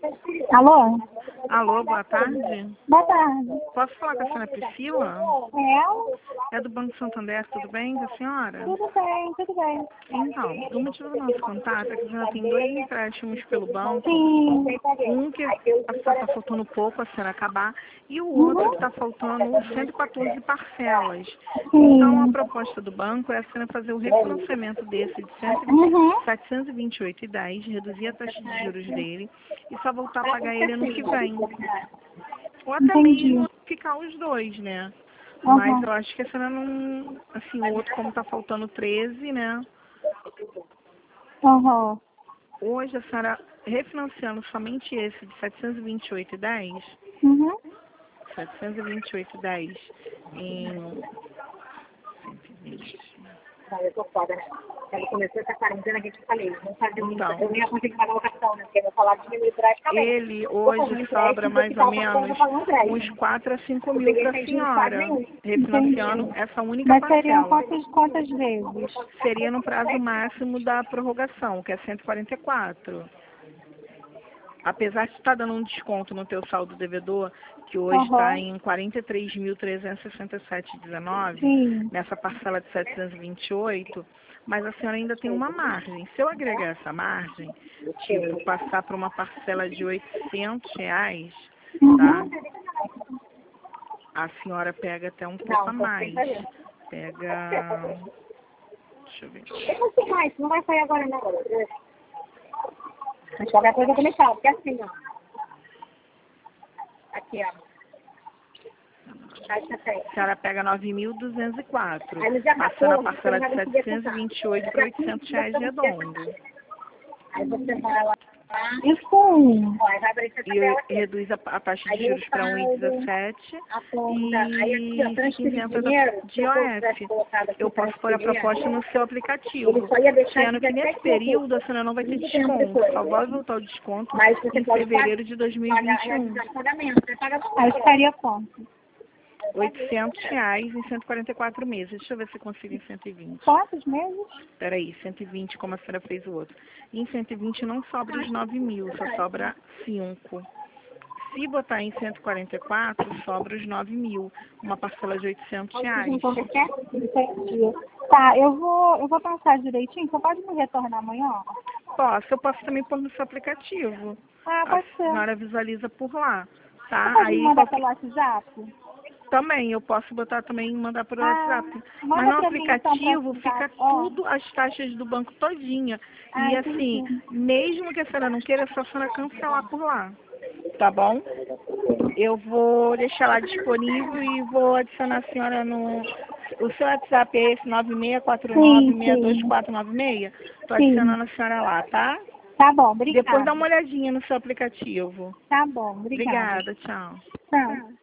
Alô? Alô, boa tarde. Boa tarde. Posso falar com a senhora Priscila? É? É do Banco Santander, tudo bem com a senhora? Tudo bem, tudo bem. Então, o motivo do nosso contato é que a senhora tem 2 empréstimos pelo banco. Sim. Um que está faltando pouco a senhora acabar e o outro que está faltando 114 parcelas. Então, a Sim. proposta do banco é a senhora fazer o refinanciamento desse de Uhum. 728,10, reduzir a taxa de juros dele e só voltar a pagar ele ano que vem. Ou até Entendi. mesmo ficar os dois, né? Mas Uhum. eu acho que a senhora não... Assim, o outro como tá faltando 13, né? Uhum. Hoje a senhora refinanciando somente esse de 728,10, Uhum. 728,10 em 120. Eu tô foda, né? Quando começou essa quarentena, que eu falei, não fazia muito, Então, eu nem ia conseguir pagar o cartão, né? Porque meu salário diminuiu drasticamente. ele Vou fazer um hoje sobra empréstimo, vou mais ou quitar o cartão, menos vou pagar um uns empréstimo. 4 a 5 Eu mil peguei para a sem juros quase senhora, nenhum. refinanciando Entendi. essa única Mas seriam parcela. quantas vezes? Seria no prazo máximo da prorrogação, que é 144. Apesar de estar dando um desconto no teu saldo devedor, que hoje está Uhum. em 43.367,19, Sim. nessa parcela de 728, mas a senhora ainda tem uma margem. Se eu agregar essa margem, tipo, passar para uma parcela de R$ 800, tá? Uhum. A senhora pega até um pouco a Não, só mais. 30 vezes. Pega... Deixa eu ver. Eu não sei mais, não vai sair agora não. Mas qualquer coisa eu também falo, porque é assim, ó. Aqui, ó. Caixa 6. A senhora pega 9.204, Aí no dia passando a 14, você parcela vai de receber essa taxa. 728 para R$ 800 redondo. Aí você vai lá. Isso. Ó, aí vai abrir essa tabela E aqui. reduz a taxa de Aí o juros para saldo, 1,17 a conta. Aí aqui, ó, e fica transferir isenta dinheiro. de Se eu tivesse IOF. colocado aqui Eu posso pôr a transferir, proposta no seu ele aplicativo, só ia deixar sendo que nesse 17 de período a outubro. senhora não vai ter Muito tempo desconto, depois. só vai voltar o desconto Mas você em pode fevereiro de pagar, 2021. realizar o pagamento. Você paga aí ficaria quanto? R$ 800 em 144 meses. Deixa eu ver se eu consigo em 120. Quantos meses? Peraí, 120 como a senhora fez o outro. Em 120 não sobra os 9.000, só sobra 5. Se botar em 144, sobra os 9.000, uma parcela de R$ 800. Então, você quer? Entendi. Tá, eu vou pensar direitinho. Você pode me retornar amanhã? Eu posso também pôr no seu aplicativo. Ah, A pode ser. senhora visualiza por lá, Você tá? pode me Aí mandar pelo WhatsApp? também eu posso botar também e mandar por Ah, WhatsApp. Mas manda no pra mim então pra aplicativo ficar. fica Ó. tudo as taxas do banco todinha. Ah, E assim, entendi. mesmo que a senhora não queira, é só a senhora cancelar por lá. Tá bom? Eu vou deixar lá disponível e vou adicionar a senhora no... O seu WhatsApp é esse Sim, sim. 9649622496? Tô Sim. adicionando a senhora lá, tá? Tá bom, Depois dá obrigada. uma olhadinha no seu aplicativo. Tá bom, obrigada. Obrigada, tchau. Tchau.